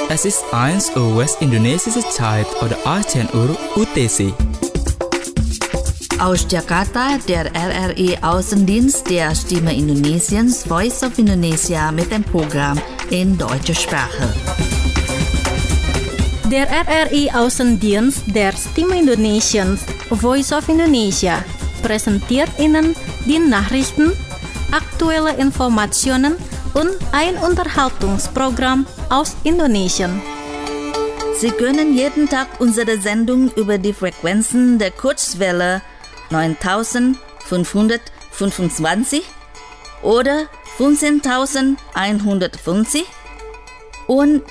Es ist 1 Uhr West-Indonesische Zeit oder 18 Uhr UTC. Aus Jakarta, der RRI Außendienst der Stimme Indonesiens Voice of Indonesia mit dem Programm in deutscher Sprache. Der RRI Außendienst der Stimme Indonesiens Voice of Indonesia präsentiert Ihnen die Nachrichten, aktuelle Informationen und ein Unterhaltungsprogramm aus Indonesien. Sie können jeden Tag unsere Sendung über die Frequenzen der Kurzwelle 9525 oder 15150 und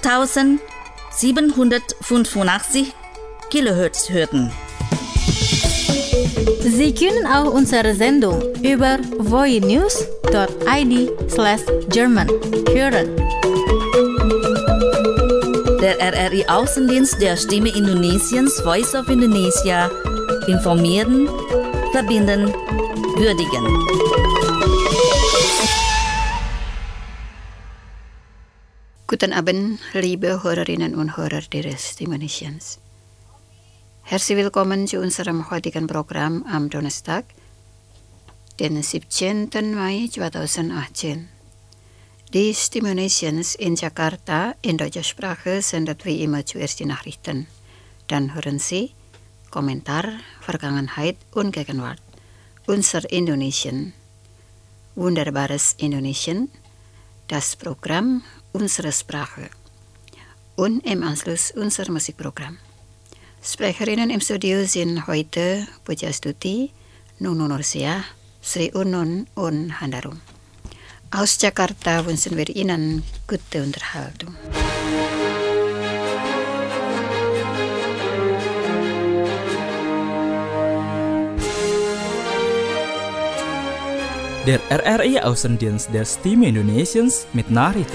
11785 Kilohertz hören. Sie können auch unsere Sendung über voinews.id/German hören. Der RRI Außendienst der Stimme Indonesiens Voice of Indonesia informieren, verbinden, würdigen. Guten Abend, liebe Hörerinnen und Hörer der Stimme Indonesiens. Herzlich willkommen zu unserem heutigen Programm am Donnerstag, den 17. Mai 2018. Die Stimme Indonesiens in Jakarta in deutscher Sprache sendet wie immer zuerst die Nachrichten. Dann hören Sie Kommentar, Vergangenheit und Gegenwart. Unser Indonesien. Wunderbares Indonesien. Das Programm Unsere Sprache. Und im Anschluss unser Musikprogramm. Sprecherinnen im Studio sind heute Pujastuti, Nunu Nursiah, Sri Unun und Handarum. Aus Jakarta wünschen wir Ihnen gute Unterhaltung. Der RRI Außendienst der Stimme Indonesiens mit Nachrichten.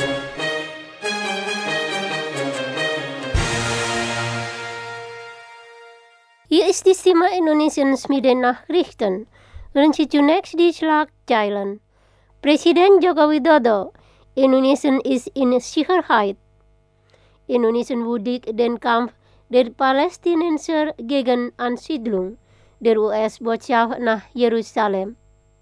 Hier ist die Stimme Indonesiens mit den Nachrichten. Dan zunächst die Schlagzeilen. Presiden Joko Widodo, Indonesien ist in Sicherheit. Indonesien würdigt den Kampf der Palästinenser gegen Ansiedlung der US-Botschaft nach Jerusalem.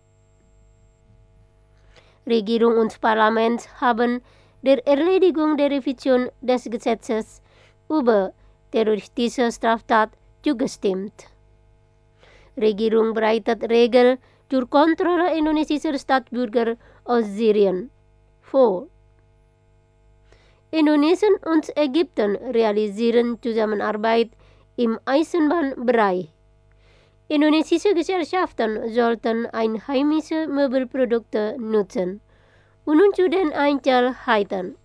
Regierung und Parlament haben der Erledigung der Revision des Gesetzes über terroristische Straftat zugestimmt. Regierung bereitet Regeln zur Kontrolle indonesischer Staatsbürger aus Syrien vor. Indonesien und Ägypten realisieren Zusammenarbeit im Eisenbahnbereich. Indonesische Gesellschaften sollten einheimische Möbelprodukte nutzen. Und nun zu den Einzelheiten.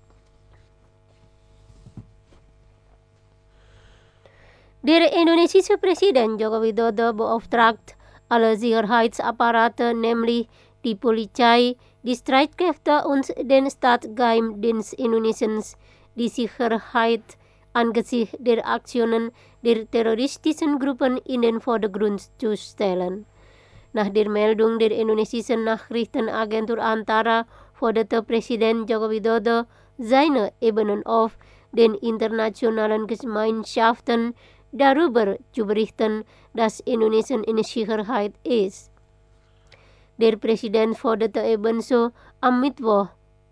Der indonesische Präsident Joko Widodo beauftragt alle Sicherheitsapparate, nämlich die Polizei, die Streitkräfte und den Staatsgeheimdienst Indonesiens, die Sicherheit angesichts der Aktionen der terroristischen Gruppen in den Vordergrund zu stellen. Nach der Meldung der indonesischen Nachrichtenagentur Antara forderte Präsident Joko Widodo seine Ebenen auf, den internationalen Gemeinschaften darüber zu berichten, dass Indonesien in Sicherheit ist. Der Präsident forderte ebenso am Mittwoch,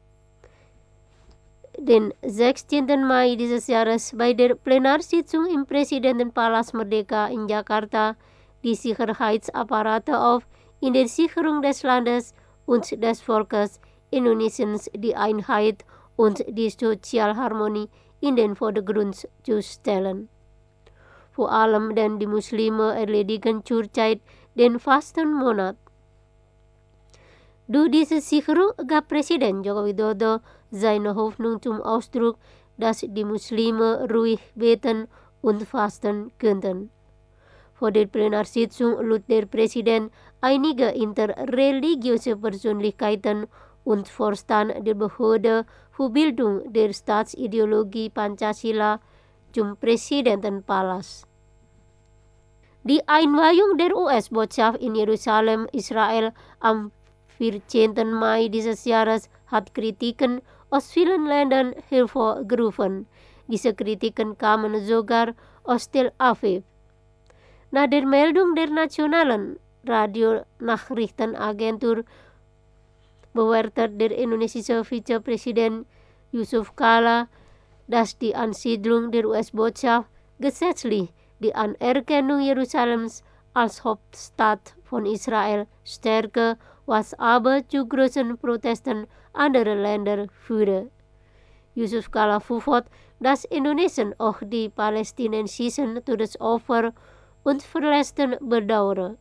den 16. Mai dieses Jahres, bei der Plenarsitzung im Präsidentenpalast Merdeka in Jakarta die Sicherheitsapparate auf, in der Sicherung des Landes und des Volkes Indonesiens die Einheit und die Sozialharmonie in den Vordergrund zu stellen. Vor allem denn die Muslime erledigen zurzeit den Fastenmonat. Durch diese Sicherung gab Präsident Joko Widodo seine Hoffnung zum Ausdruck, dass die Muslime ruhig beten und fasten könnten. Vor der Plenarsitzung lud der Präsident einige interreligiöse Persönlichkeiten und Vorstand der Behörde für Bildung der Staatsideologie Pancasila zum Präsidentenpalast. Die Einweihung der US-Botschaft in Jerusalem, Israel, am 14. Mai dieses Jahres hat Kritiken aus vielen Ländern hervorgerufen. Diese Kritiken kamen sogar aus Tel Aviv. Nach der Meldung der nationalen Radionachrichtenagentur bewertet der indonesische Vizepräsident Yusuf Kala, dass die Ansiedlung der US-Botschaft gesetzlich die Anerkennung Jerusalems als Hauptstadt von Israel stärke, was aber zu großen Protesten anderer Länder führte. Yusuf Kala verfot, dass Indonesien auch die palästinensischen Todesopfer und Verletzten bedauere.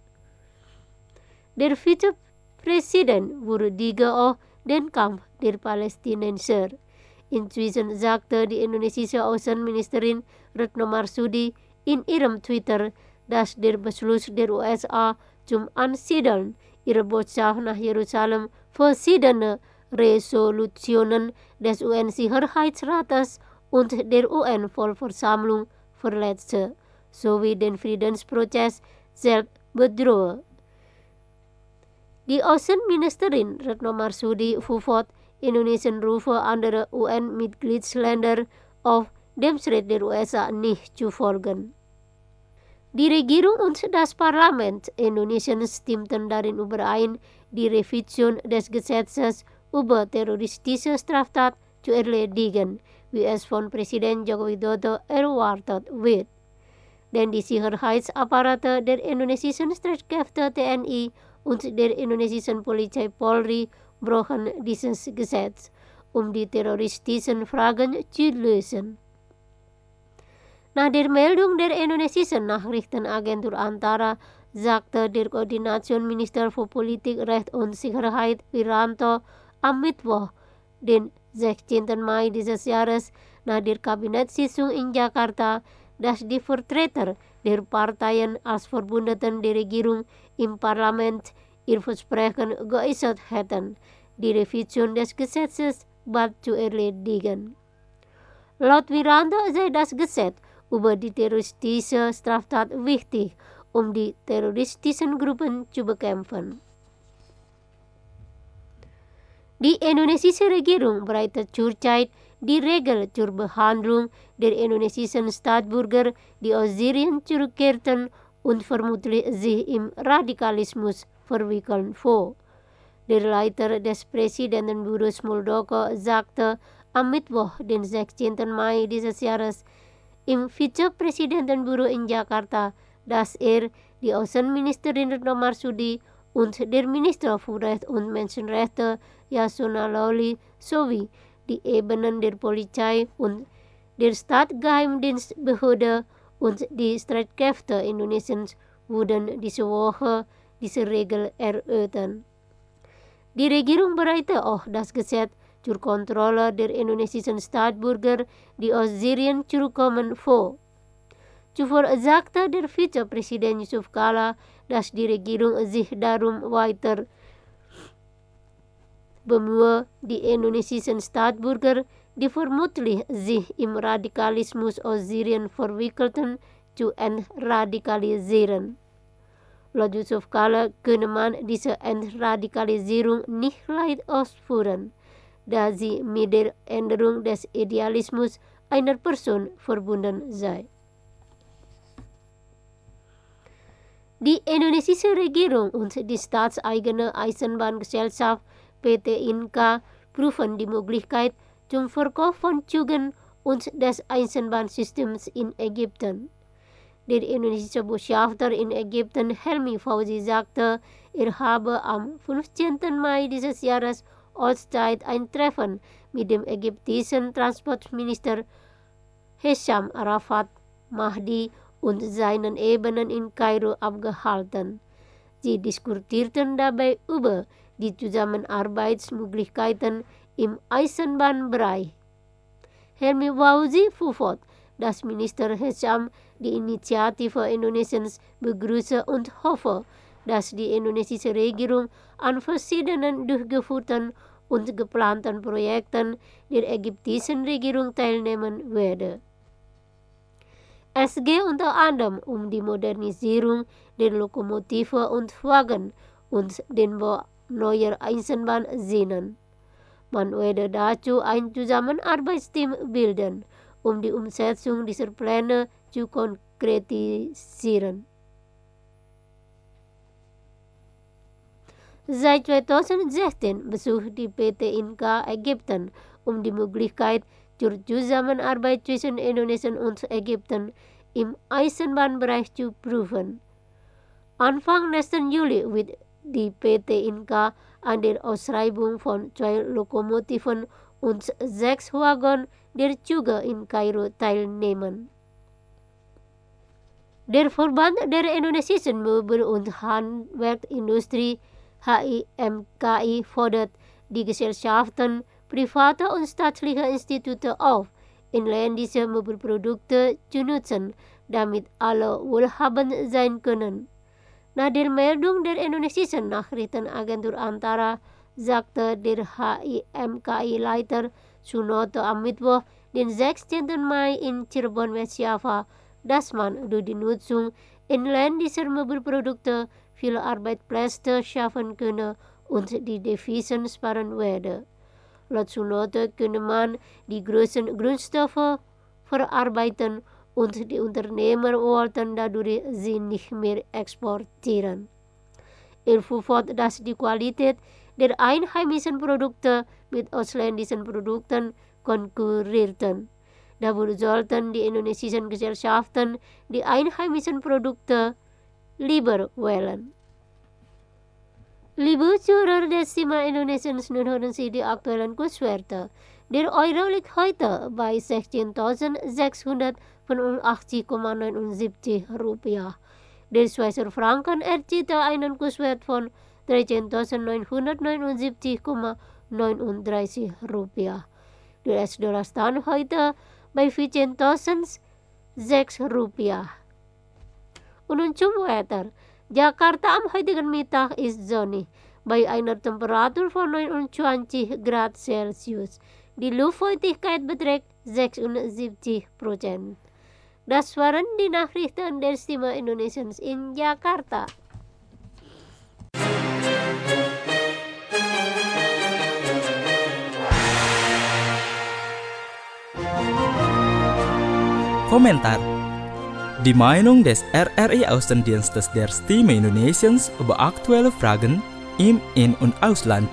Der Vizepräsident würdigte auch den Kampf der Palästinenser. Inzwischen sagte die indonesische Außenministerin Retno Marsudi in ihrem Twitter, dass der Beschluss der USA zum Ansiedeln ihrer Botschaft nach Jerusalem verschiedene Resolutionen des UN-Sicherheitsrates und der UN-Vollversammlung verletzte, sowie den Friedensprozess selbst bedrohe. Die Außenministerin Retno Marsudi verfot Indonesien rufe andere UN-Mitgliedsländer auf, dem Schritt der USA nicht zu folgen. Die Regierung und das Parlament Indonesiens stimmten darin überein, die Revision des Gesetzes über terroristische Straftat zu erledigen, wie es von Präsident Joko Widodo erwartet wird. Denn die Sicherheitsapparate der indonesischen Streitkräfte TNI und der indonesischen Polizei Polri brauchen dieses Gesetz, um die terroristischen Fragen zu lösen. Nach der Meldung der indonesischen Nachrichtenagentur Antara sagte der Koordinationsminister für Politik, Recht und Sicherheit Wiranto am Mittwoch, den 16. Mai dieses Jahres, nach der Kabinettssitzung in Jakarta, dass die Vertreter der Parteien als Verbündeten der Regierung im Parlament ihr Versprechen geäußert hätten, die Revision des Gesetzes bald zu erledigen. Laut Wiranto sei das Gesetz über die terroristische Straftat wichtig, um die terroristischen Gruppen zu bekämpfen. Die indonesische Regierung bereitet zurzeit die Regel zur Behandlung der indonesischen Staatsbürger, die aus Syrien zurückkehrten und vermutlich sich im Radikalismus verwickeln vor. Der Leiter des Präsidentenbüros Muldoko sagte am Mittwoch, den 16. Mai dieses Jahres, im Vizepräsidentenbüro in Jakarta, dass die Außenministerin Retno Marsudi und der Minister für Recht und Menschenrechte Yasona Lawli sowie die Ebenen der Polizei und der Staatsgeheimdienstbehörde und die Streitkräfte Indonesiens würden diese Woche diese Regel erörtern. Die Regierung bereite auch das Gesetz zur Kontrolle der indonesischen Staatsbürger, die aus Syrien zurückkommen, vor. Zuvor sagte der Vizepräsident Yusuf Kala, dass die Regierung sich darum weiter bemühe, die indonesischen Staatsbürger, die vermutlich sich im Radikalismus aus Syrien verwickelten, zu entradikalisieren. Laut Yusuf Kala könne man diese Entradikalisierung nicht leicht ausführen, da sie mit der Änderung des Idealismus einer Person verbunden sei. Die indonesische Regierung und die staatseigene Eisenbahngesellschaft PT Inka prüfen die Möglichkeit zum Verkauf von Zügen und des Eisenbahnsystems in Ägypten. Der indonesische Botschafter in Ägypten Helmi Fauzi sagte, habe am 15. Mai dieses Jahres Ortszeit ein Treffen mit dem ägyptischen Transportminister Hisham Arafat Mahdi und seinen Ebenen in Kairo abgehalten. Sie diskutierten dabei über die Zusammenarbeitsmöglichkeiten im Eisenbahnbereich. Helmi Fauzi verfot, dass Minister Hisham die Initiative Indonesiens begrüße und hoffe, dass die indonesische Regierung an verschiedenen durchgeführten und geplanten Projekten der ägyptischen Regierung teilnehmen werde. Es geht unter anderem um die Modernisierung der Lokomotive und Wagen und den Bau neuer Eisenbahnschienen. Man werde dazu ein Zusammenarbeitsteam bilden, die Umsetzung dieser Pläne zu konkretisieren. Seit 2016 besucht die PT Inka Ägypten, die Möglichkeit zur Zusammenarbeit zwischen Indonesien und Ägypten im Eisenbahnbereich zu prüfen. Anfang nächsten Juli wird die PT Inka an der Ausschreibung von 2 Lokomotiven und 6 Waggon der Züge in Kairo teilnehmen. Der Verband der indonesischen Möbel- und Handwerkindustrie HIMKI fordert die Gesellschaften, private und staatliche Institute auf, inländische Möbelprodukte zu nutzen, damit alle wohlhabend sein können. Nach der Meldung der indonesischen Nachrichtenagentur Antara sagte der HIMKI-Leiter Sunoto am Mittwoch, den 16. Mai in Cirebon, West Java, dass man durch die Nutzung inländischer Möbelprodukte viele Arbeitsplätze schaffen könne und die Devisen sparen werde. Laut Sunoto könne man die großen Grundstoffe verarbeiten und die Unternehmer wollten dadurch sie nicht mehr exportieren. Er fuhr fort, dass die Qualität der einheimischen Produkte mit ausländischen Produkten konkurrierten. Dafür sollten die indonesischen Gesellschaften die einheimischen Produkte lieber wählen. Liebe Zuhörer des Thema Indonesiens, nun hören Sie die aktuellen Kurswerte. Der Euro liegt heute bei 16.685,79 Rupiah. Der Schweizer Franken erzielte einen Kurswert von 13.979,39 Rupiah. Der US-Dollar stand heute bei 14.006 Rupiah. Und nun zum Wetter. Jakarta am heutigen Mittag ist sonnig, bei einer Temperatur von 29 Grad Celsius. Die Luftfeuchtigkeit beträgt 76%. Das waren die Nachrichten der Stimme Indonesiens in Jakarta. Komentar. Die Meinung des RRI Außendienstes der Stimme Indonesiens über aktuelle Fragen im In- und Ausland.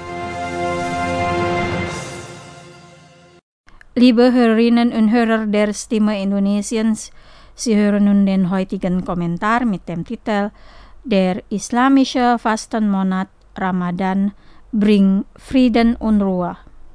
Liebe Hörerinnen und Hörer der Stimme Indonesiens, Sie hören nun den heutigen Kommentar mit dem Titel Der islamische Fastenmonat Ramadan bringt Frieden und Ruhe.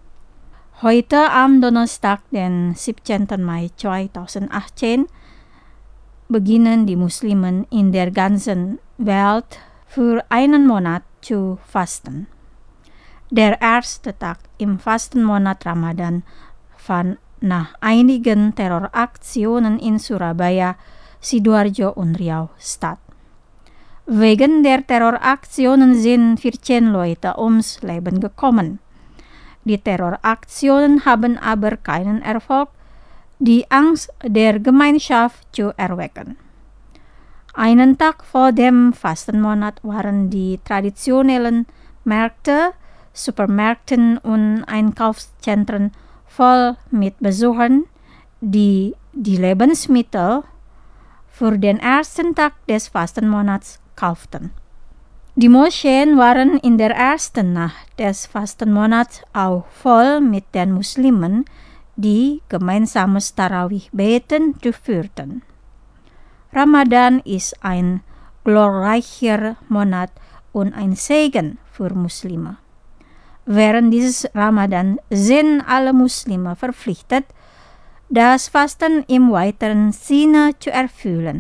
Heute am Donnerstag, den 17. Mai 2018, beginnen die Muslimen in der ganzen Welt für einen Monat zu fasten. Der erste Tag im Fastenmonat Ramadan fand nach einigen Terroraktionen in Surabaya, Sidoarjo und Riau statt. Wegen der Terroraktionen sind 14 Leute ums Leben gekommen. Die Terroraktionen haben aber keinen Erfolg, die Angst der Gemeinschaft zu erwecken. Einen Tag vor dem Fastenmonat waren die traditionellen Märkte, Supermärkte und Einkaufszentren voll mit Besuchern, die die Lebensmittel für den ersten Tag des Fastenmonats kauften. Die Moscheen waren in der ersten Nacht des Fastenmonats auch voll mit den Muslimen, die gemeinsames Tarawih-Beten durchführten. Ramadan ist ein glorreicher Monat und ein Segen für Muslime. Während dieses Ramadan sind alle Muslime verpflichtet, das Fasten im weiteren Sinne zu erfüllen.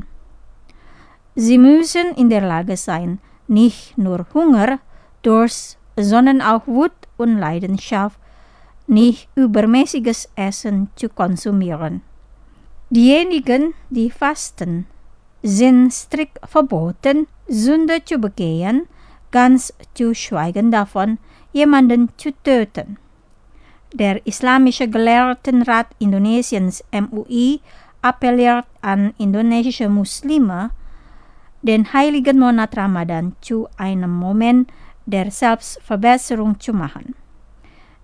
Sie müssen in der Lage sein, nicht nur Hunger, Durst, sondern auch Wut und Leidenschaft, nicht übermäßiges Essen zu konsumieren. Diejenigen, die fasten, sind strikt verboten, Sünde zu begehen, ganz zu schweigen davon, jemanden zu töten. Der Islamische Gelehrtenrat Indonesiens MUI appelliert an indonesische Muslime, den heiligen Monat Ramadan zu einem Moment der Selbstverbesserung zu machen.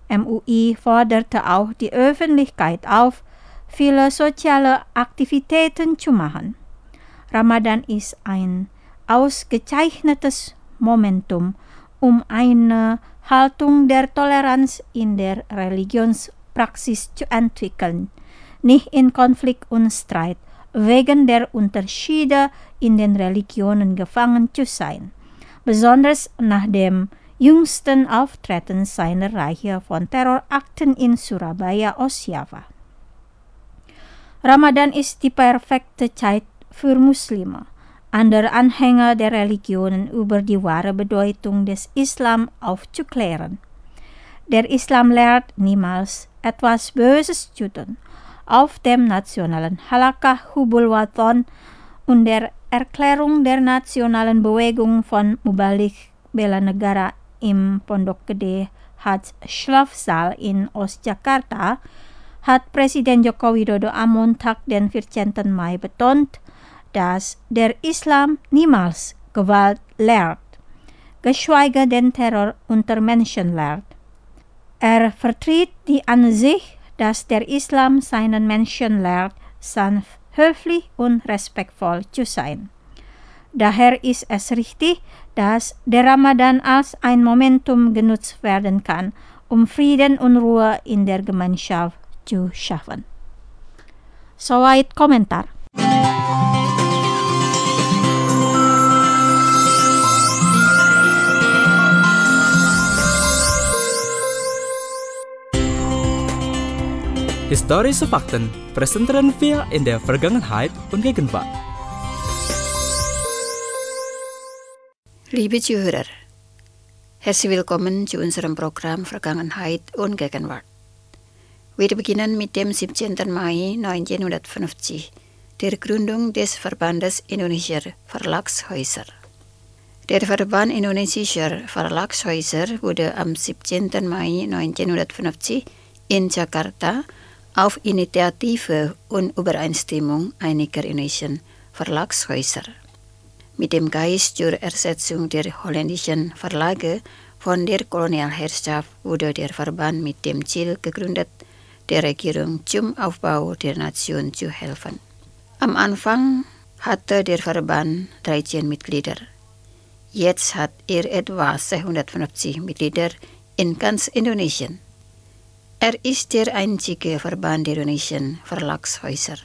MUI forderte auch die Öffentlichkeit auf, viele soziale Aktivitäten zu machen. Ramadan ist ein ausgezeichnetes Momentum, um eine Haltung der Toleranz in der Religionspraxis zu entwickeln, nicht in Konflikt und Streit wegen der Unterschiede in den Religionen gefangen zu sein, besonders nach dem jüngsten Auftreten seiner Reihe von Terrorakten in Surabaya, Ostjava. Ramadan ist die perfekte Zeit für Muslime, andere Anhänger der Religionen über die wahre Bedeutung des Islam aufzuklären. Der Islam lehrt niemals etwas Böses zu tun. Auf dem nationalen Halakah Hubul Waton und der Erklärung der nationalen Bewegung von Mubalik Bela Negara im Pondok Gede Haj Schlafsaal in Ostjakarta hat Presiden Joko Widodo am Montag, den 14. Mai, betont, dass der Islam niemals Gewalt lehrt, geschweige denn Terror unter Menschen lehrt. Er vertritt die Ansicht, dass der Islam seinen Menschen lehrt, sanft, höflich und respektvoll zu sein. Daher ist es richtig, dass der Ramadan als ein Momentum genutzt werden kann, um Frieden und Ruhe in der Gemeinschaft zu schaffen. Soweit Kommentar. Historische Fakten präsentieren wir in der Vergangenheit und Gegenwart. Liebe Zuhörer, herzlich willkommen zu unserem Programm Vergangenheit und Gegenwart. Wir beginnen mit dem 17. Mai 1950, der Gründung des Verbandes Indonesischer Verlagshäuser. Der Verband Indonesischer Verlagshäuser wurde am 17. Mai 1950 in Jakarta auf Initiative und Übereinstimmung einiger indonesischen Verlagshäuser mit dem Geist zur Ersetzung der holländischen Verlage von der Kolonialherrschaft wurde der Verband mit dem Ziel gegründet, der Regierung zum Aufbau der Nation zu helfen. Am Anfang hatte der Verband 13 Mitglieder. Jetzt hat er etwa 250 Mitglieder in ganz Indonesien. Er ist der einzige Verband der indonesischen Verlagshäuser.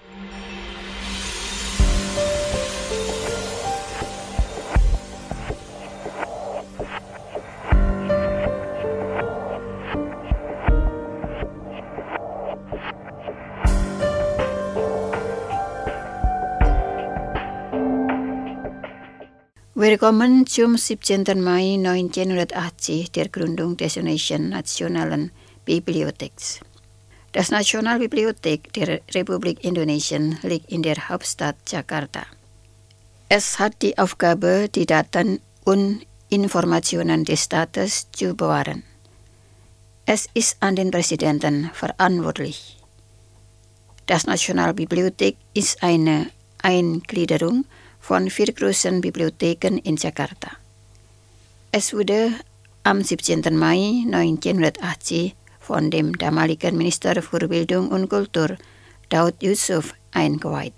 Willkommen zum 17. Mai 1980, der Gründung des Indonesischen Nationalen Bibliotheks. Das Nationalbibliothek der Republik Indonesien liegt in der Hauptstadt Jakarta. Es hat die Aufgabe, die Daten und Informationen des Staates zu bewahren. Es ist an den Präsidenten verantwortlich. Das Nationalbibliothek ist eine Eingliederung von 4 großen Bibliotheken in Jakarta. Es wurde am 17. Mai 1980 von dem damaligen Minister für Bildung und Kultur, Daud Yusuf, eingeweiht.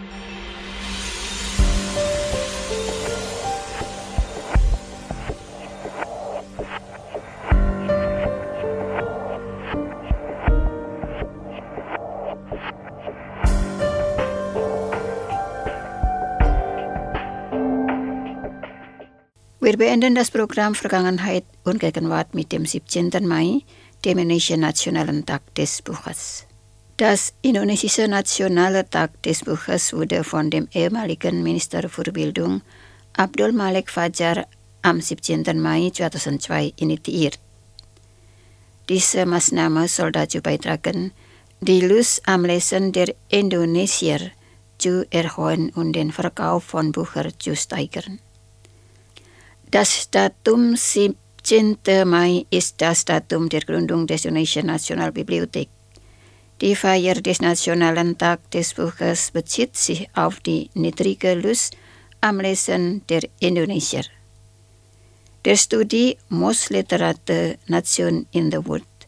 Wir beenden das Programm Vergangenheit und Gegenwart mit dem 17. Mai, dem Indonesischen Nationalen Tag des Buches. Das Indonesische Nationale Tag des Buches wurde von dem ehemaligen Minister für Bildung Abdul Malik Fajar am 17. Mai 2002 initiiert. Diese Maßnahme soll dazu beitragen, die Lust am Lesen der Indonesier zu erhöhen und den Verkauf von Büchern zu steigern. Das Datum 17. Mai ist das Datum der Gründung des Indonesischen Nationalbibliothek. Die Feier des Nationalen Tag des Buches bezieht sich auf die niedrige Lust am Lesen der Indonesier. Der Studie Most Literate Nation in the World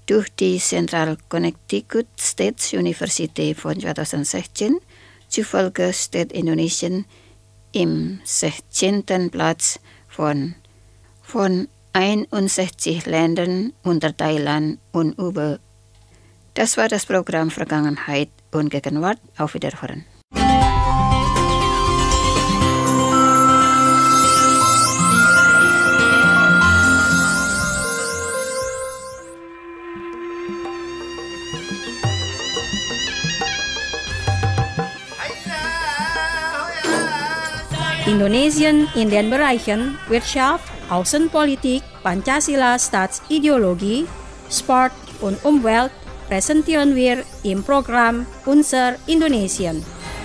durch die Central Connecticut State University von 2016 zufolge steht Indonesien im 16. Platz von 61 Ländern unter Thailand und über. Das war das Programm Vergangenheit und Gegenwart. Auf Wiederhören. Indonesien in den Bereichen Wirtschaft, Außenpolitik, Pancasila Staatsideologie, Sport und Umwelt präsentieren wir im Programm Unser Indonesien.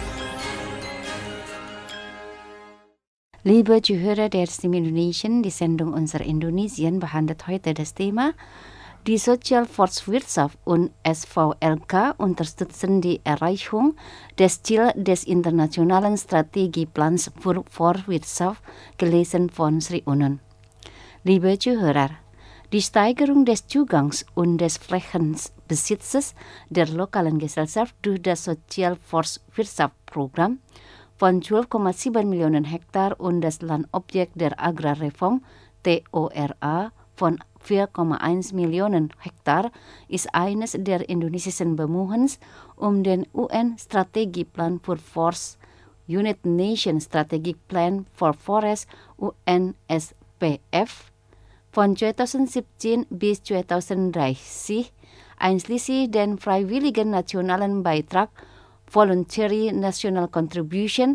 Liebe Zuhörer der Stimme Indonesien, die Sendung Unser Indonesien behandelt heute das Thema: Die Sozialforstwirtschaft und SVLK unterstützen die Erreichung des Ziels des internationalen Strategieplans für Forstwirtschaft, gelesen von Sri Unun. Liebe Zuhörer, die Steigerung des Zugangs und des Flächenbesitzes der lokalen Gesellschaft durch das Sozialforstwirtschaftsprogramm von 12,7 Millionen Hektar und das Landobjekt der Agrarreform TORA von 4,1 Millionen Hektar ist eines der indonesischen Bemühungen, den UN-Strategieplan für Forst, United Nations Strategic Plan for Forest UNSPF von 2017 bis 2030, einschließlich den freiwilligen nationalen Beitrag Voluntary National Contribution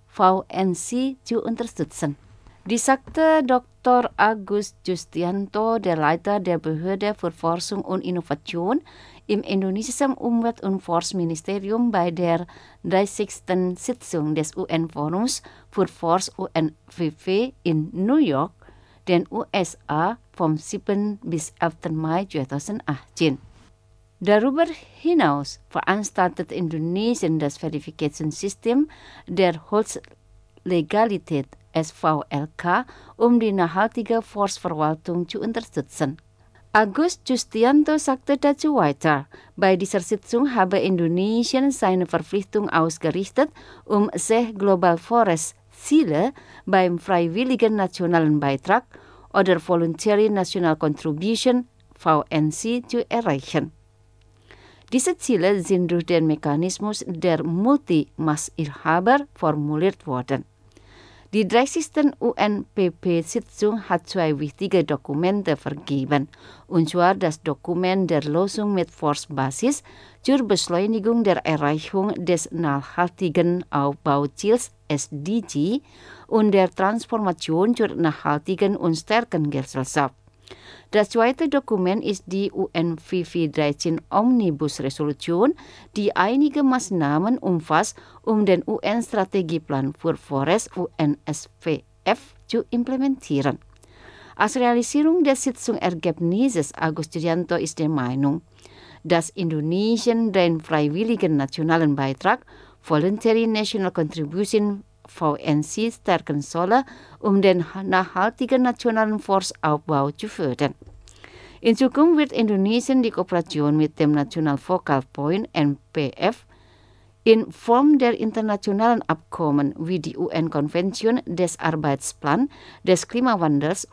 VNC zu unterstützen. Dies sagte Dr. Agus Justianto, der Leiter der Behörde für Forschung und Innovation im indonesischen Umwelt- und Forstministerium bei der 30. Sitzung des UN-Forums für Forst UNFV in New York, den USA, vom 7. bis 11. Mai 2018. Darüber hinaus veranstaltet Indonesien das Verifikationssystem der Holzlegalität SVLK, die nachhaltige Forstverwaltung zu unterstützen. Agus Justianto sagte dazu weiter, bei dieser Sitzung habe Indonesien seine Verpflichtung ausgerichtet, 6 Global Forest Ziele beim freiwilligen nationalen Beitrag oder Voluntary National Contribution VNC zu erreichen. Diese Ziele sind durch den Mechanismus der Multi-Maßinhaber formuliert worden. Die 30. UNPP-Sitzung hat 2 wichtige Dokumente vergeben, und zwar das Dokument der Lösung mit Forstbasis zur Beschleunigung der Erreichung des nachhaltigen Aufbauziels SDG und der Transformation zur nachhaltigen und stärkeren Gesellschaft. Das zweite Dokument ist die UNFV 13 Omnibus-Resolution, die einige Maßnahmen umfasst, den UN-Strategieplan für Forest UNSPF zu implementieren. Als Realisierung des Sitzungsergebnisses Agus Justianto ist der Meinung, dass Indonesien den freiwilligen nationalen Beitrag Voluntary National Contribution VNC stärken solle, den nachhaltigen nationalen Forstaufbau zu fördern. In Zukunft wird Indonesien die Kooperation mit dem National Focal Point NPF in Form der internationalen Abkommen wie die UN-Konvention des Arbeitsplans des Klimawandels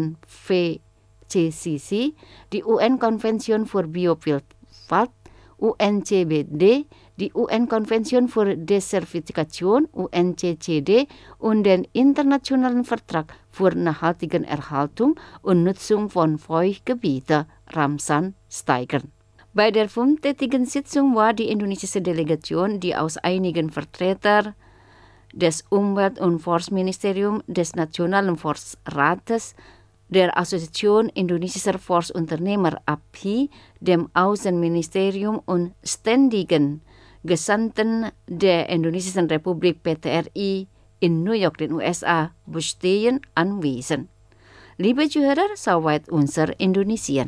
UNFCCC, die UN-Konvention für Biovielfalt UNCBD, die UN-Konvention für Desertifikation UNCCD und den Internationalen Vertrag für nachhaltige Erhaltung und Nutzung von Feuchtgebieten Ramsar steigern. Bei der 5-tägigen Sitzung war die indonesische Delegation, die aus einigen Vertretern des Umwelt- und Forstministeriums, des Nationalen Forstrates, der Assoziation indonesischer Forstunternehmer API, dem Außenministerium und ständigen Gesandten der Indonesischen Republik PTRI in New York, den USA, bestehen anwesend. Liebe Zuhörer, soweit unser Indonesien.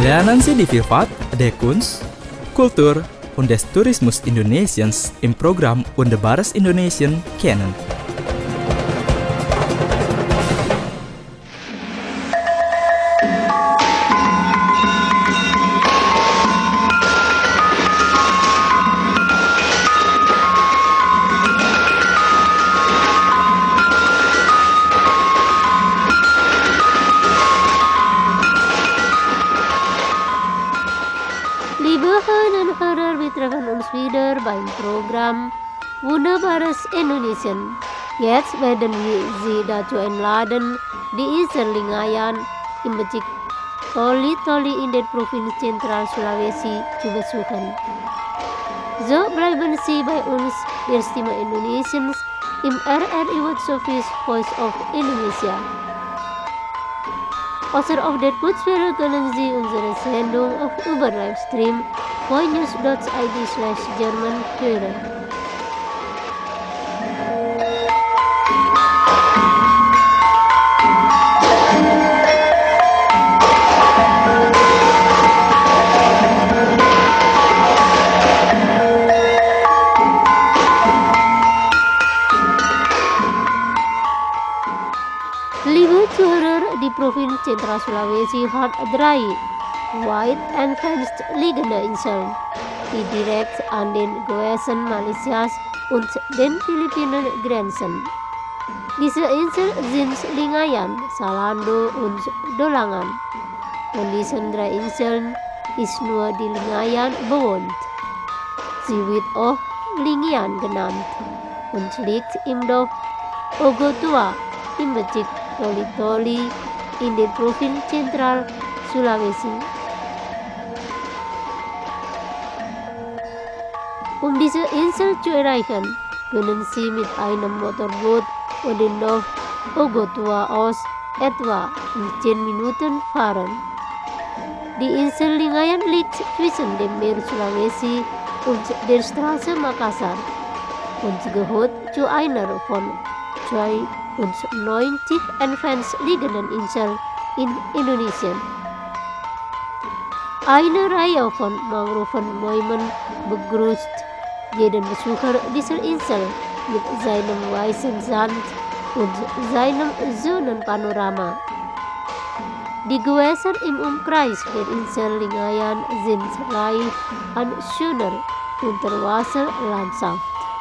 Lernen Sie die Vielfalt der Kunst, Kultur und des Tourismus Indonesiens im Programm Wunderbares Indonesien kennen. Wir treffen uns wieder beim Programm Wunderbares Indonesien. Jetzt werden wir Sie dazu einladen, die Insel Lingayan im Bezirk Toli-Toli in der Provinz Zentral Sulawesi zu besuchen. So bleiben Sie bei uns, der Stimme Indonesiens, im RRI World Service Voice of Indonesia. Außer auf der Kurzwelle können Sie unsere Sendung auch über Livestream voinews.id/German hören. Liebe Zuhörer, die Provinz Zentral Sulawesi hat 3 wide and fenced liegende Inseln, die direkt an den Gewässern Malaysias und den Philippinen grenzen. Diese Inseln sind Lingayan, Salando und Dolangan. Von diesen 3 Inseln ist nur die Lingayan bewohnt. Sie wird auch Lingian genannt und liegt im Dorf Ogotua im Bezirk Toli-Toli in der Provinz Zentral Sulawesi. Um diese Insel zu erreichen, können Sie mit einem Motorboot von dem Dorf Ogotua aus etwa 15 Minuten fahren. Die Insel Lingayan liegt zwischen dem Meer Sulawesi und der Straße Makassar und gehört zu einer von 92 entfernt liegenden Inseln in Indonesien. Eine Reihe von Mangrovenbäumen begrüßt jeden Besucher dieser Insel mit seinem weißen Sand und seinem Sonnenpanorama. Die Gewässer im Umkreis der Insel Lingayan sind reich an schöner Unterwasserlandschaft.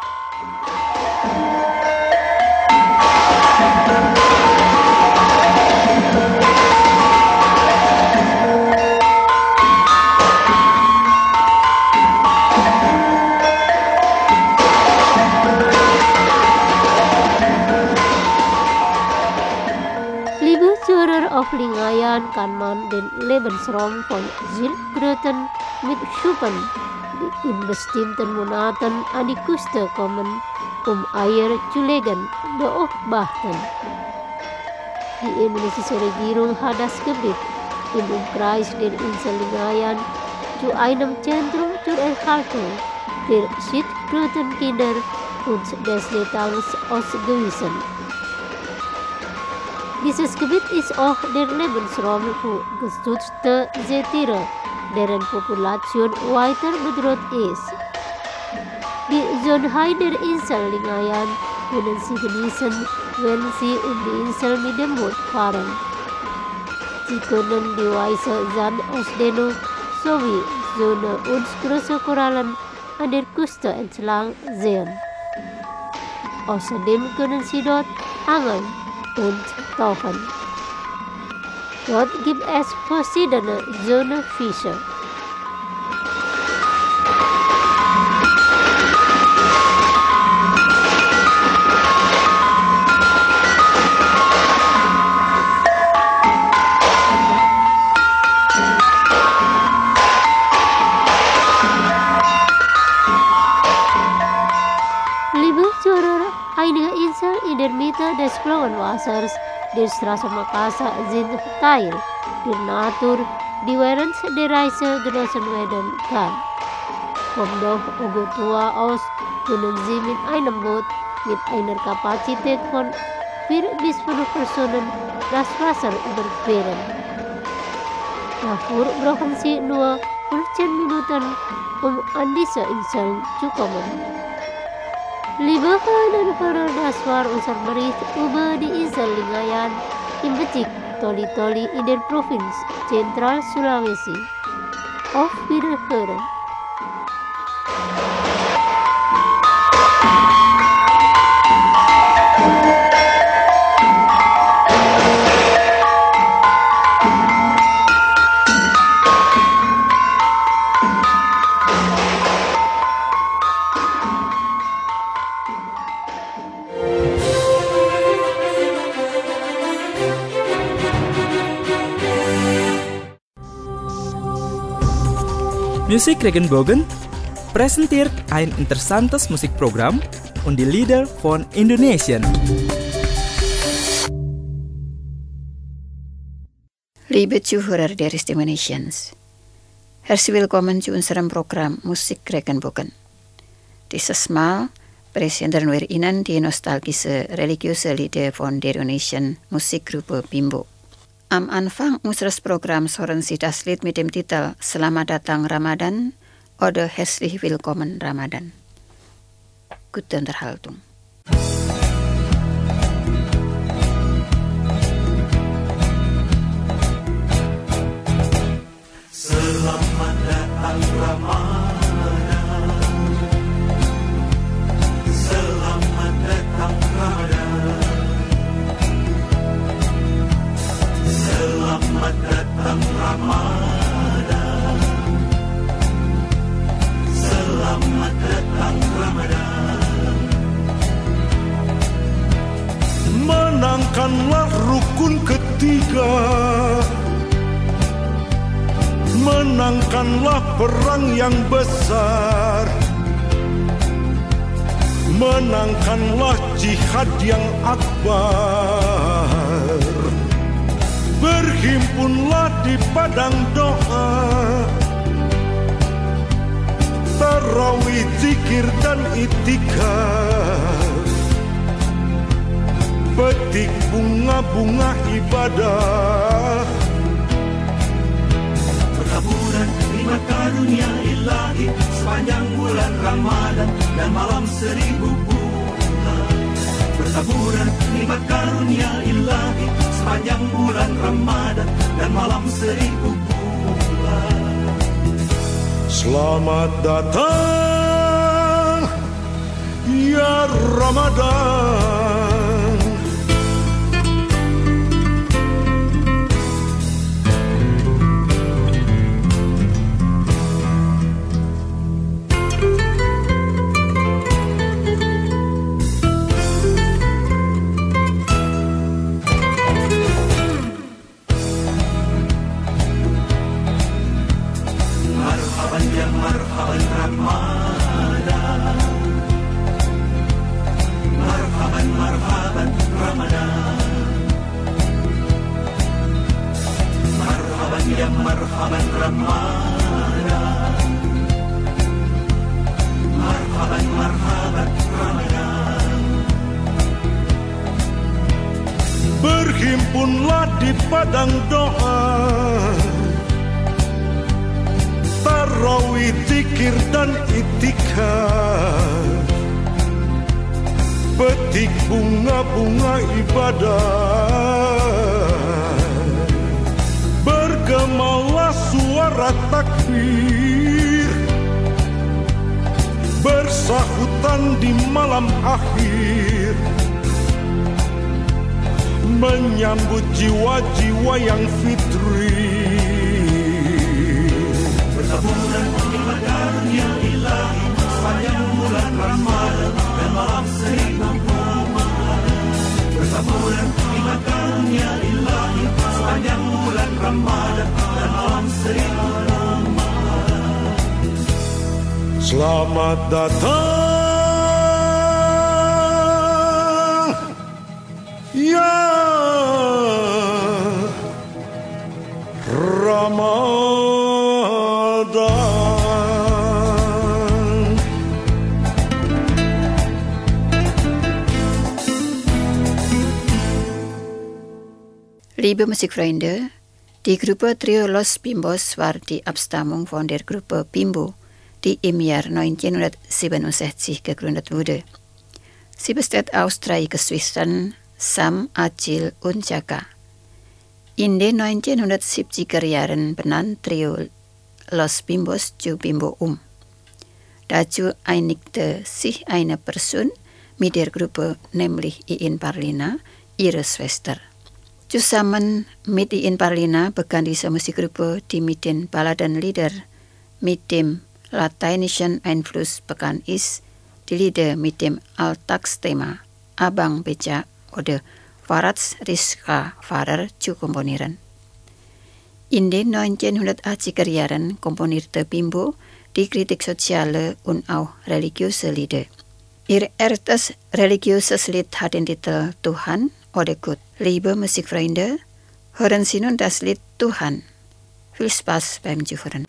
Auf Lingayan kann man den Lebensraum von Schildkröten mit Schuppen, die in bestimmten Monaten an die Küste kommen, um Eier zu legen, beobachten. Die indonesische Regierung hat das Gebiet im Umkreis der Insel Lingayan zu einem Zentrum zur Erhaltung der Schildkrötenkinder und des Letangs ausgewiesen. Dieses Gebiet ist auch der Lebensraum für gestützte Seetiere, deren Population weiter bedroht ist. Die Schönheit der Insel Lingayan können Sie genießen, wenn Sie die Insel mit dem Boot fahren. Sie können die weiße Sandausdehnung sowie schöne und große Korallen an der Küste entlang sehen. Außerdem können Sie dort angeln und tauchen. Dort gibt es verschiedene schöne Fische. Liebe Zuhörer, einige Inseln in der Mitte des blauen Wassers der Straße Makassar sind Teil der Natur, die während der Reise genossen werden kann. Vom Dorf Ogotua aus können Sie mit einem Boot mit einer Kapazität von 4 bis 5 Personen das Wasser überqueren. Daarvoor brachten ze nur 15 Minuten an diese Inseln zu kommen. Liebe Hörerinnen und Hörer, das war unser Bericht über die Insel Lingayan im Bezirk Toli-Toli in der Provinz Zentral Sulawesi. Auf Wiederhören. Musik Regenbogen präsentiert ein interessantes Musikprogramm und die Lieder von Indonesien. Liebe Zuhörer der Stimme Nations, herzlich willkommen zu unserem Programm Musik Regenbogen. Dieses Mal präsentieren wir Ihnen die nostalgische religiöse Lieder von der indonesischen Musikgruppe Bimbo. Am Anfang unseres Programms hören Sie das Lied mit dem Titel Selamat Datang Ramadan oder Herzlich Willkommen Ramadan. Gute Unterhaltung. Selamat datang Ramadan. Selamat datang Ramadan. Selamat datang Ramadan. Selamat datang Ramadan. Menangkanlah rukun ketiga. Menangkanlah perang yang besar. Menangkanlah jihad yang akbar. Berhimpunlah di padang doa, tarawih, zikir dan itikaf. Petik bunga-bunga ibadah. Bertaburan nikmat karunia ilahi sepanjang bulan Ramadan dan malam 1000 bulan. Bertaburan nikmat karunia ilahi sepanjang bulan Ramadan dan malam 1000 bulan. Selamat datang ya Ramadan. Marhaban Ramadan. Marhaban, marhaban Ramadan. Marhaban ya marhaban Ramadan. Marhaban, marhaban Ramadan. Berhimpunlah di padang doa, tarawih, zikir dan itikaf. Petik bunga-bunga ibadah. Bergemalah suara takbir, bersahutan di malam akhir, menyambut jiwa-jiwa yang fitri. Bertaburan nikmat karunia ilahi sepanjang bulan Ramadan dan malam 1000 bulan. Bertaburan nikmat karunia ilahi sepanjang bulan Ramadan dan malam 1000 bulan. Selamat datang ya Ramadan. Liebe Musikfreunde, Die Gruppe Trio Los Bimbos war die Abstammung von der Gruppe Bimbo, die im Jahr 1967 gegründet wurde. Sie besteht aus 3 Geschwistern, Sam, Acil und Jaka. In den 1970er Jahren benannt Trio Los Bimbos zu Bimbo um. Dazu einigte sich eine Person mit der Gruppe, nämlich Iin Parlina, ihre Schwester. Zusammen mit Iin Parlina begann diese Musikgruppe, die mit den Balladenlieder mit dem lateinischen Einfluss bekannt ist, die Lieder mit dem Alltagsthema Abang Beca oder Fahrrads Rizka-Fahrer zu komponieren. In den 1980er Jahren komponierte Bimbo die Kritik soziale und auch religiöse Lieder. Ihr erstes religiöses Lied hat den Titel Tuhan oder Gott. Liebe Musikfreunde, hören Sie nun das Lied Tuhan. Viel Spaß beim Zuhören.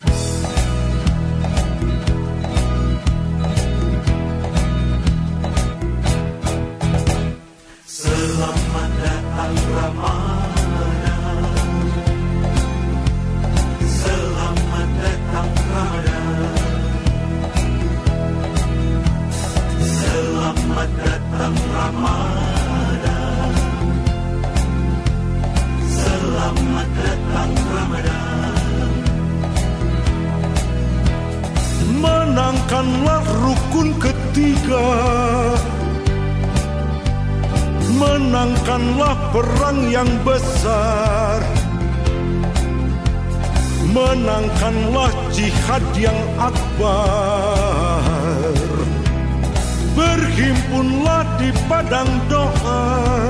Selamat datang Ramadan. Selamat datang Ramadan. Selamat datang Ramadan. Selamat datang Ramadan. Menangkanlah rukun ketiga. Menangkanlah perang yang besar. Menangkanlah jihad yang akbar. Berhimpunlah di padang doa.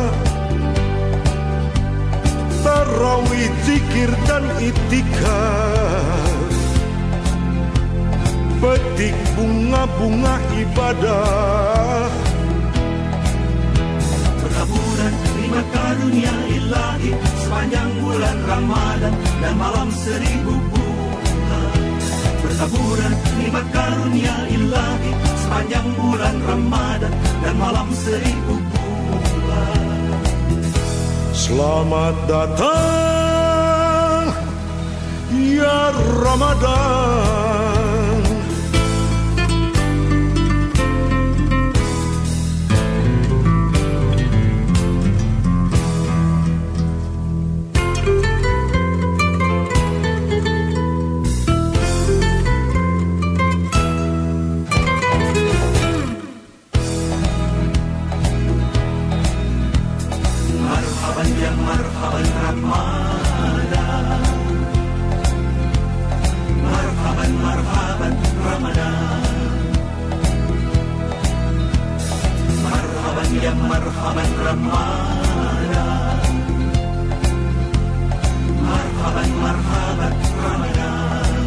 Tarawih, zikir dan itikaf. Petik bunga-bunga ibadah. Bertaburan terima karunia ilahi sepanjang bulan Ramadan dan malam 1000 bulan. Bertaburan terima karunia ilahi sepanjang bulan Ramadan dan malam 1000 bulan. Selamat datang ya Ramadan. Marhaban Ramadan. Marhaban Ramadan. Marhaban ya marhaban Ramadan. Marhaban Ramadan.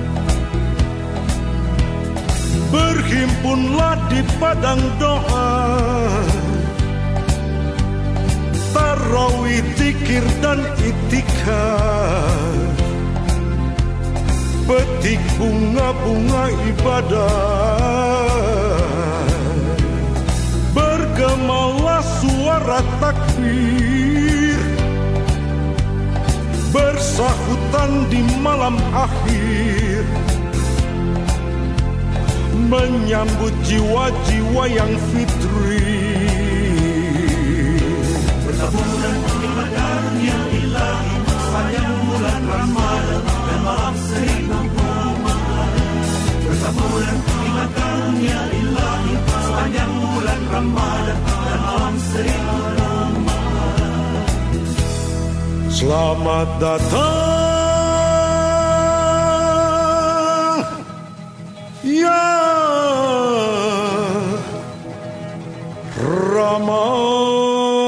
Berhimpunlah di padang doa. Tarawih, zikir dan itikaf. Petik bunga-bunga ibadah. Bergemalah suara takbir. Bersahutan di malam akhir. Menyambut jiwa-jiwa yang fitri. Bertaburan terima karunia ilahi sepanjang bulan Ramadan dan malam 1000 bulan. Bertaburan terima karunia ilahi sepanjang bulan Ramadan dan malam 1000 bulan. Selamat datang ya Ramadan.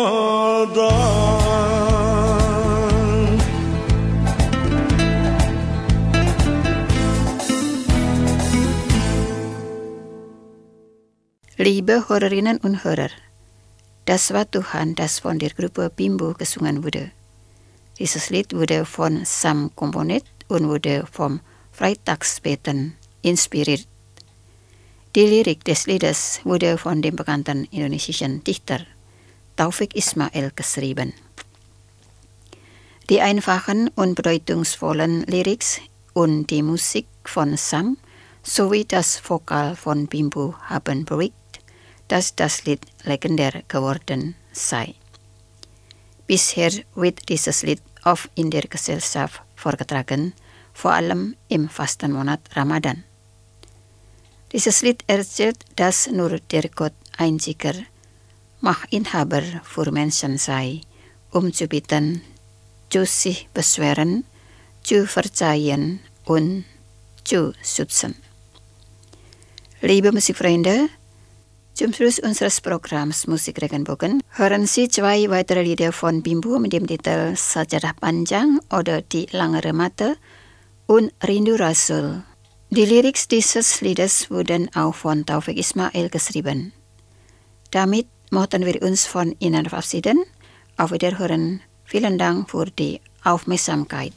Liebe Hörerinnen und Hörer, das war Tuhan, das von der Gruppe Bimbo gesungen wurde. Dieses Lied wurde von Sam komponiert und wurde vom Freitagsbeten inspiriert. Die Lyrik des Liedes wurde von dem bekannten indonesischen Dichter Taufik Ismail geschrieben. Die einfachen und bedeutungsvollen Lyrics und die Musik von Sam sowie das Vokal von Bimbo haben bewirkt, dass das Lied legendär geworden sei. Bisher wird dieses Lied oft in der Gesellschaft vorgetragen, vor allem im Fastenmonat Ramadan. Dieses Lied erzählt, dass nur der Gott einziger Machtinhaber für Menschen sei, zu bitten, zu sich beschweren, zu verzeihen und zu schützen. Liebe Musikfreunde, zum Schluss unseres Programms Musik Regenbogen hören Sie 2 weitere Lieder von Bimbo mit dem Titel Sajadah Panjang oder Die Langere Mata und Rindu Rasul. Die Lyrics dieses Liedes wurden auch von Taufik Ismail geschrieben. Damit möchten wir uns von Ihnen verabschieden. Auf Wiederhören. Vielen Dank für die Aufmerksamkeit.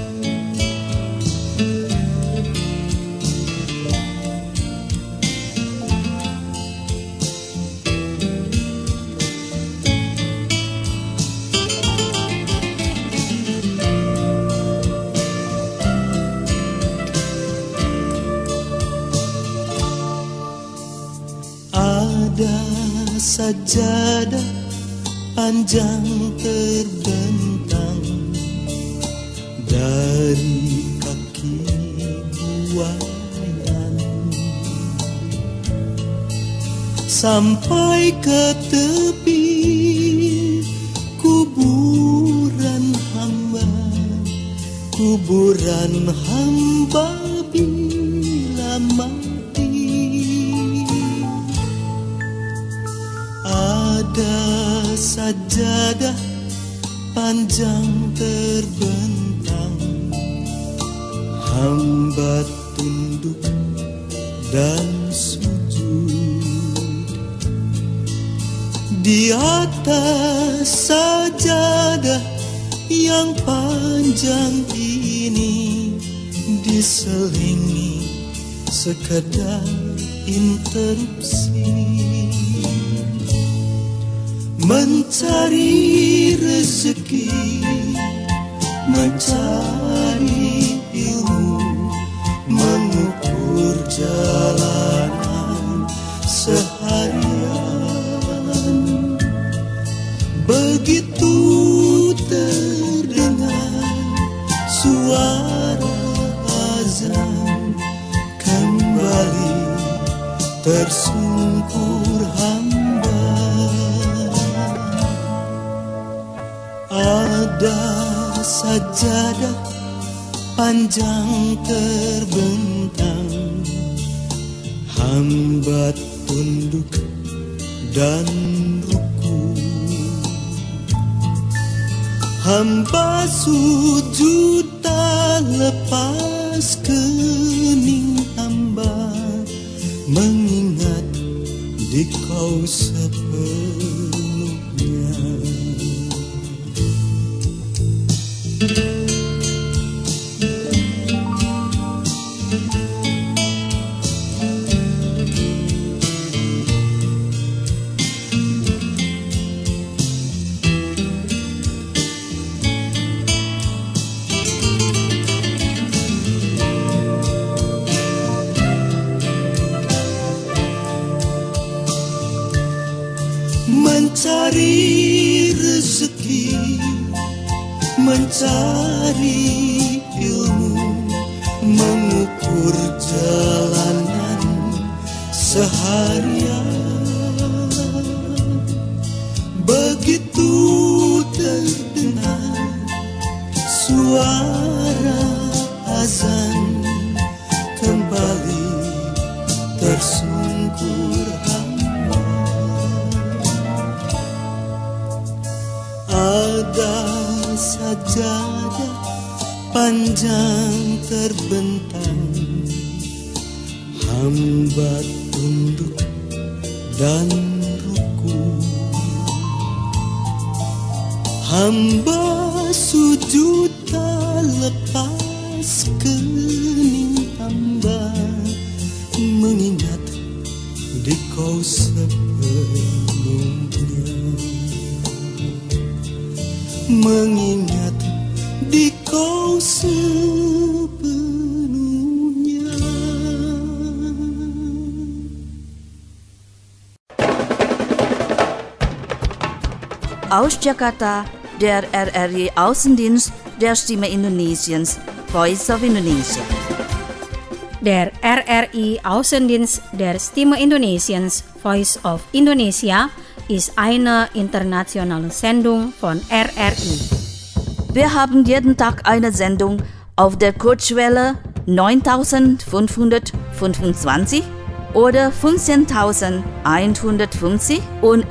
Ada sajadah panjang terbentang dari kaki buayan sampai ke tepi kuburan hamba bila mati. Ada sajadah panjang terbentang, hamba tunduk dan sujud di atas sajadah yang panjang ini, diselingi sekadar interupsi. Mencari rezeki, mencari ilmu, mengukur jalanan seharian. Begitu terdengar suara azan, kembali tersungkur hamba. Ada sajadah panjang terbentang, hamba tunduk dan ruku, hamba sujud tak lepas kening hamba, mengingat di kau sepenuhnya. Mencari rezeki, mencari ilmu, mengukur jalanan seharian. Begitu terdengar suara azan, kembali tersungkur hamba. Ada sajadah panjang terbentang, hamba tunduk dan ruku, hamba sujud tak lepas kening hamba, mengingat di kau sepenuhnya, mengingat di kau sepenuhnya. Aus Jakarta, der RRI Außendienst der Stimme Indonesiens, Voice of Indonesia. Der RRI Außendienst der Stimme Indonesiens, Voice of Indonesia, ist eine internationale Sendung von RRI. Wir haben jeden Tag eine Sendung auf der Kurzwelle 9525 oder 15150 und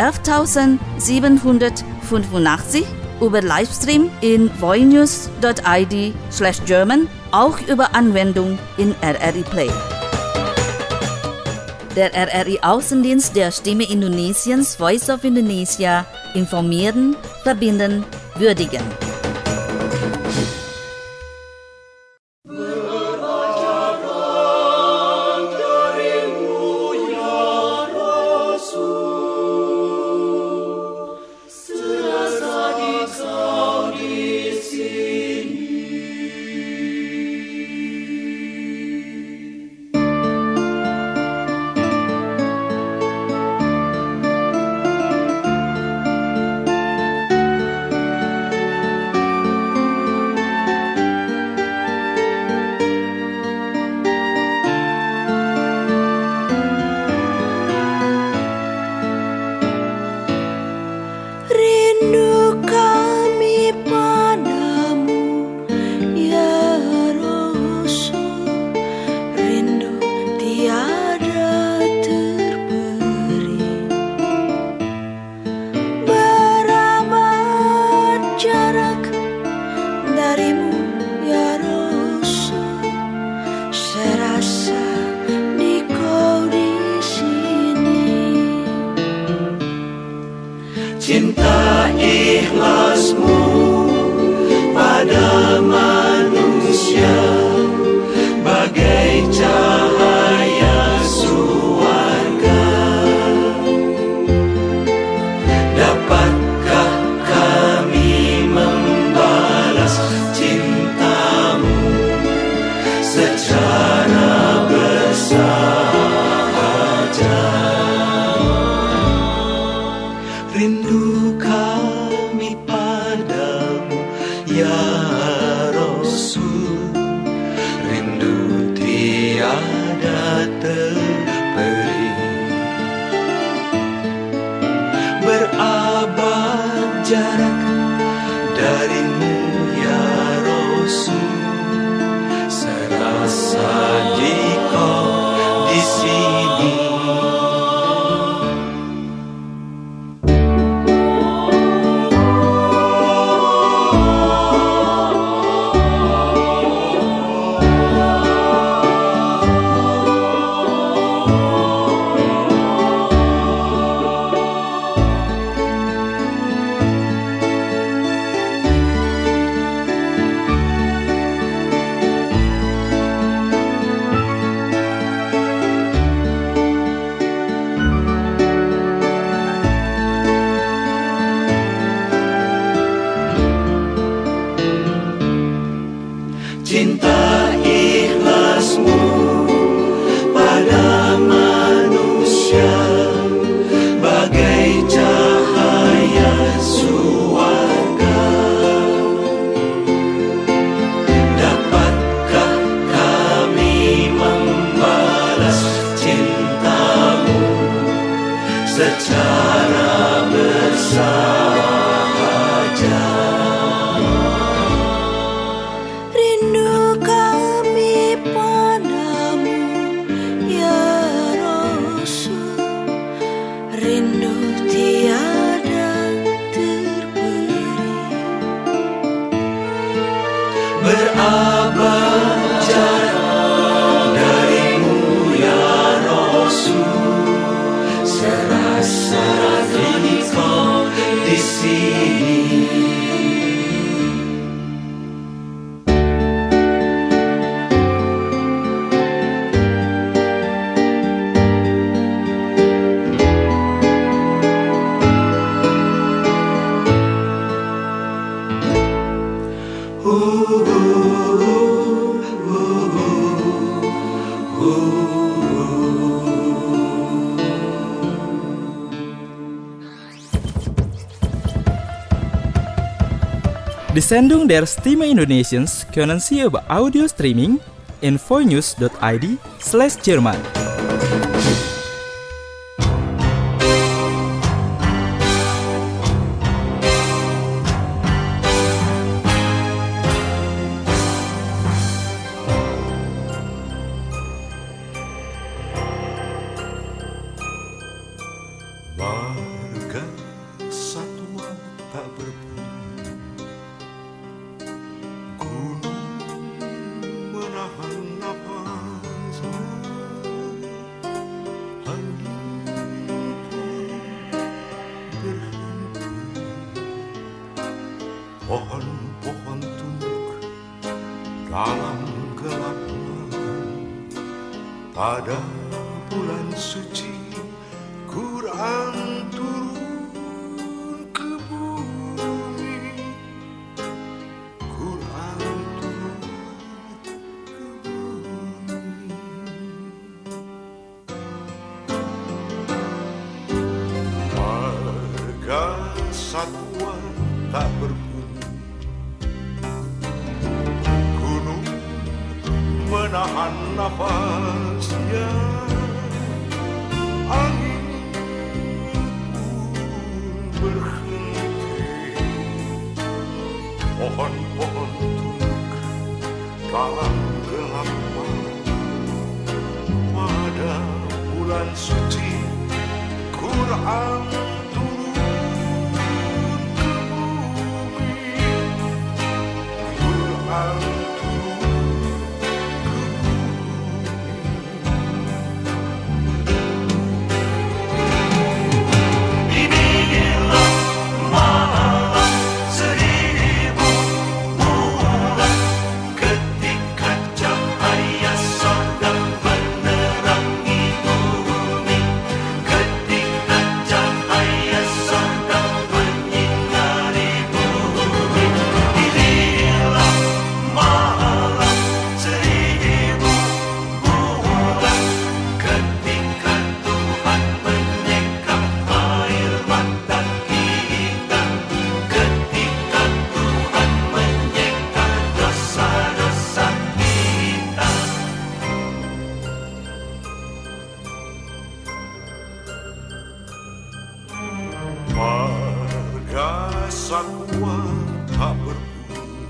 11785 über Livestream in voinews.id/German, auch über Anwendung in RRI Play. Der RRI Außendienst der Stimme Indonesiens, Voice of Indonesia, informieren, verbinden, würdigen. Cinta ikhlasmu pada manusia bagai cahaya surga. Dapatkah kami membalas cintamu secara bersahaja? Rindu kami padamu ya Rasul, rindu tiada terperi. Berabad jarak darimu ya Rasul, serasa jika di sini. Cinta ikhlasmu pada manusia bagai cahaya surga. Dapatkah kami membalas cintamu secara bersahaja? Rindu kami pada Sendung der Stimme Indonesiens können Sie über Audio Streaming in voinews.id/German. Marga satwa tak berbunyi, gunung menahan nafasnya, angin pun berhenti, pohon-pohon tunduk dalam gelap malam. Pada bulan suci Quran turun ke bumi, Quran turun ke bumi. Marga satwa tak berbunyi, gunung menahan nafasnya, angin berhenti, pohon-pohon tunduk dalam gelap malam. Pada bulan suci Quran turun ke bumi, Quran turun ke bumi. Inilah malam 1000 bulan, ketika cahaya sedang menerangi bumi, ketika cahaya sedang menyinari bumi. Inilah malam 1000 bulan, ketika Tuhan menyeka air mata kita, ketika Tuhan menyeka dosa-dosa kita. Marga satwa tak berbunyi,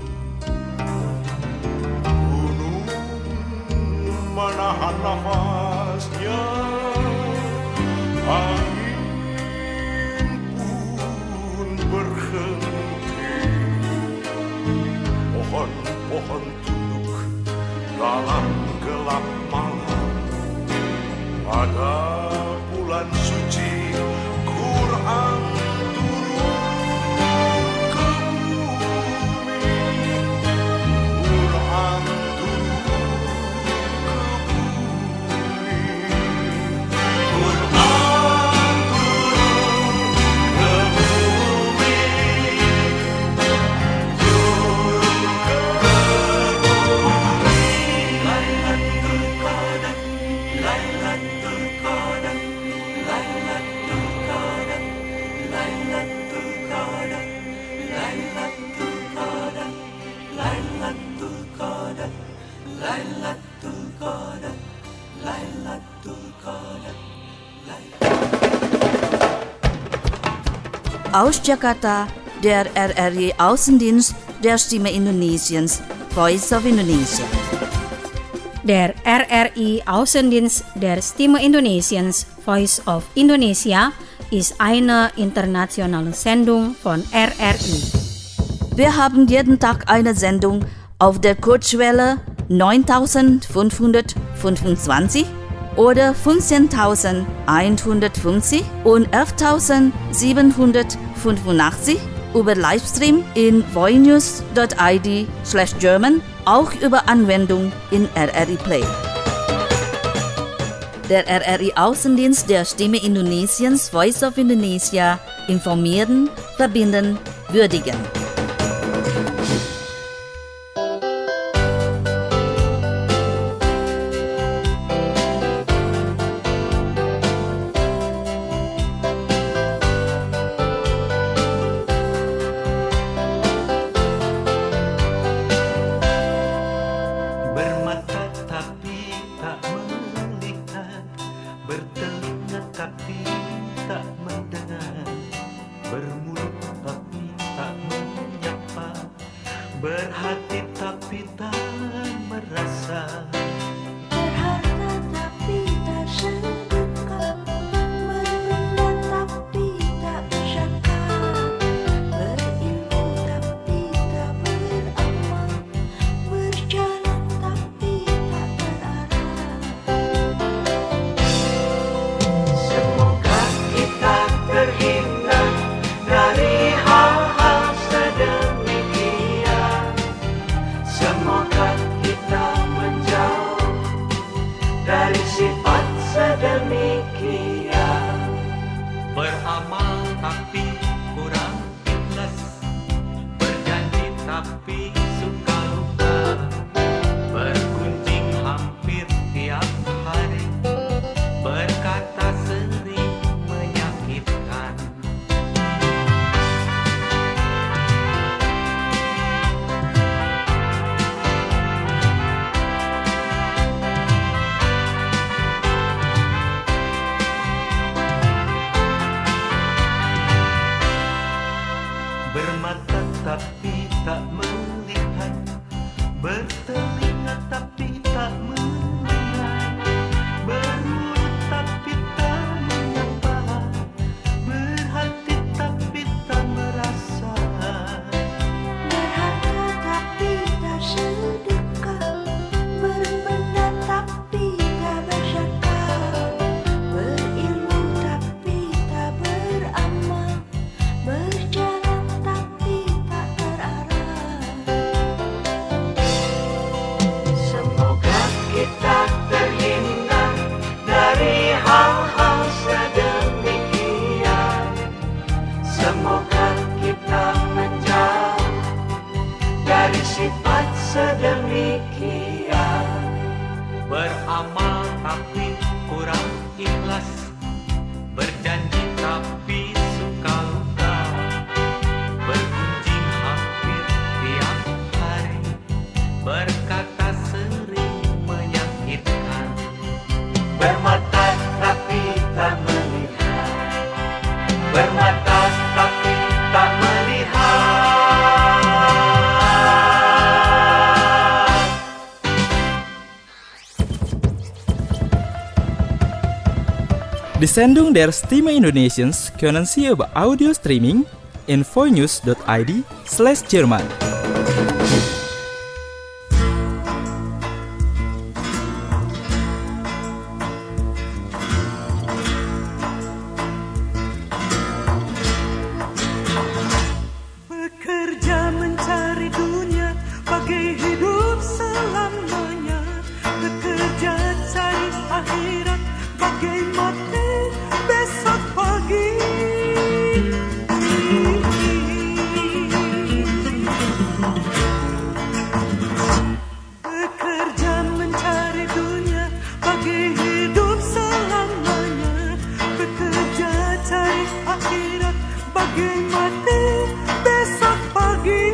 gunung menahan nafasnya, angin pun berhenti, pohon-pohon tunduk dalam gelap malam. Pada bulan suci Quran turun ke bumi, Quran turun ke bumi, Quran turun ke bumi, turun ke bumi. Lailatul Qadar, Lailatul Qadar, Lailatul Qadar, Lailatul Qadar, Lailatul Qadar, Lailatul Qadar, Lailatul Qadar, Lailatul Qadar. Aus Jakarta, der RRI Außendienst der Stimme Indonesiens, Voice of Indonesia. Der RRI Außendienst der Stimme Indonesiens, Voice of Indonesia, ist eine internationale Sendung von RRI. Wir haben jeden Tag eine Sendung auf der Kurzwelle 9525 oder 15150 und 11785 über Livestream in voinews.id/German, auch über Anwendung in RRI Play. Der RRI Außendienst der Stimme Indonesiens, Voice of Indonesia, informieren, verbinden, würdigen. bermata tapi tak melihat, bertelinga tapi tak mendengar, bermulut tapi tak menyapa, berhati tapi tak merasa. Berharta tapi tak sedekah, berbenda tapi tak berzakat, berilmu tapi tak beramal, berjalan tapi tak terarah. Semoga kita terhindar dari hal-hal sedemikian. Semoga kita menjauh dari sifat sedemikian. Beramal tapi kurang ikhlas, berjanji tapi suka lupa, bergunjing hampir tiap hari, berkata sering menyakitkan. Bermata tapi tak melihat, bertelinga tapi tak mendengar, bermulut tapi tak menyapa, berhati tapi tak merasa. Berharta tapi tak sedekah, berbenda tapi tak berzakat, berilmu tapi tak beramal, berjalan tapi tak terarah. Semoga kita terhindar dari hal-hal sedemikian. Semoga kita menjauh dari sifat sedemikian. Beramal tapi kurang ikhlas, berjanji tapi suka lupa, bergunjing hampir tiap hari, berkata sering menyakitkan. Bermata tapi tak melihat, bermata tapi tak melihat. Die Sendung der Stimme Indonesiens können Sie über Audio Streaming in voinews.id/German. Bekerja mencari dunia bagai hidup selamanya, bekerja cari akhirat bagai mati besok pagi. Bekerja mencari dunia bagai hidup selamanya, bekerja cari akhirat bagai mati besok pagi.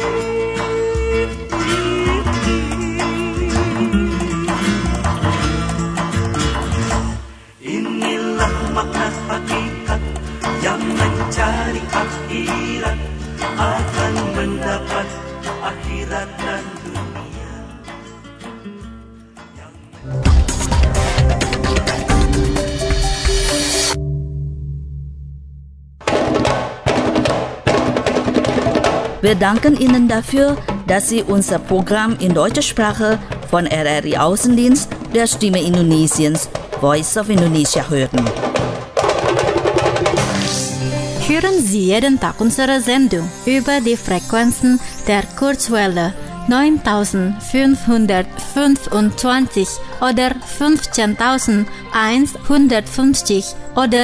Inilah makna hakikat yang mencari akhirat akan mendapat akhirat dan dunia. Wir danken Ihnen dafür, dass Sie unser Programm in deutscher Sprache von RRI Außendienst der Stimme Indonesiens Voice of Indonesia hören. Hören Sie jeden Tag unsere Sendung über die Frequenzen der Kurzwelle 9525 oder 15150 oder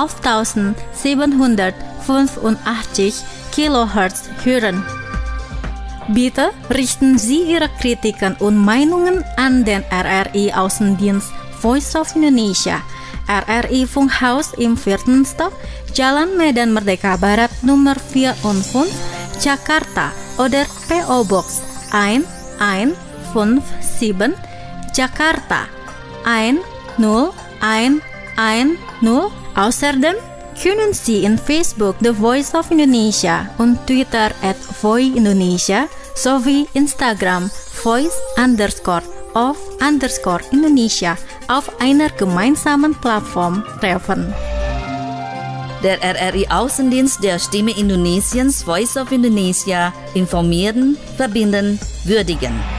11785 Kilohertz hören. Bitte richten Sie Ihre Kritiken und Meinungen an den RRI Außendienst Voice of Indonesia, RRI Funkhaus im 4. Stock, Jalan Medan Merdeka Barat Nummer 4 Jakarta oder PO Box 1157 7, Jakarta 10110. Außerdem können Sie in Facebook The Voice of Indonesia und Twitter @Voi Indonesia sowie Instagram voice_of_Indonesia auf einer gemeinsamen Plattform treffen. Der RRI-Außendienst der Stimme Indonesiens Voice of Indonesia informieren, verbinden, würdigen.